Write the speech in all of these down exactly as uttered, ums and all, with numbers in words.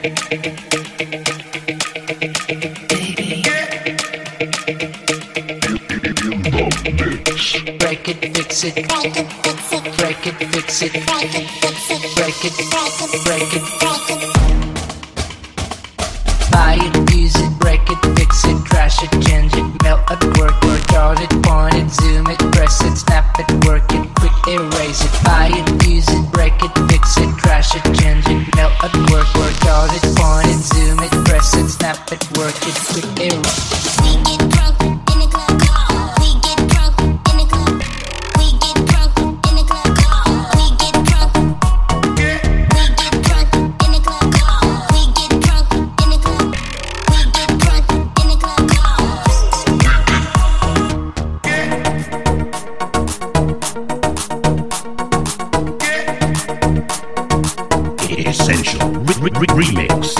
Break it, fix it, break it, fix it, break it, fix it, break it, fix it, break it, break it, break it. Buy it, use it, break it, fix it, trash it, change it, melt it, work, work out it, point it, zoom it, press it, snap it, work it, quick erase it. Buy it, use it, break it, fix it, trash it, change it, melt it, work, work out it, point it, zoom it, press it, snap it, work it, quick erase it. We get drunk in the club. Essential re re Remix.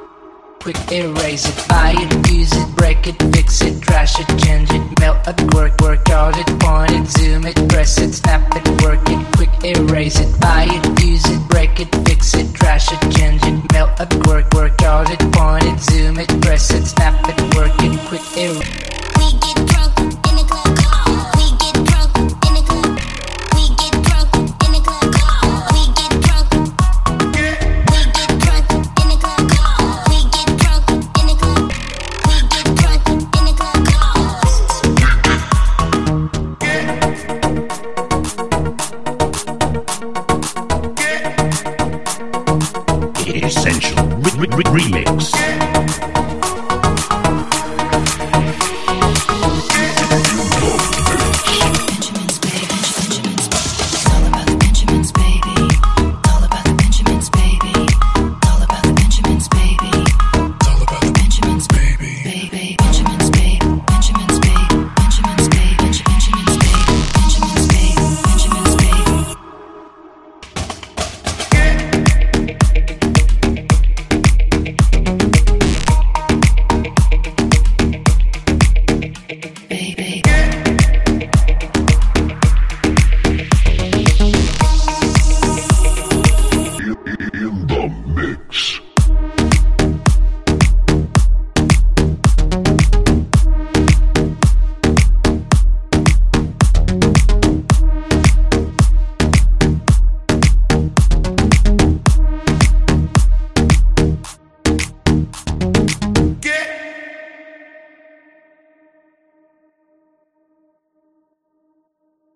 Quick erase it, buy it, use it, break it, fix it, trash it, change it, melt it, work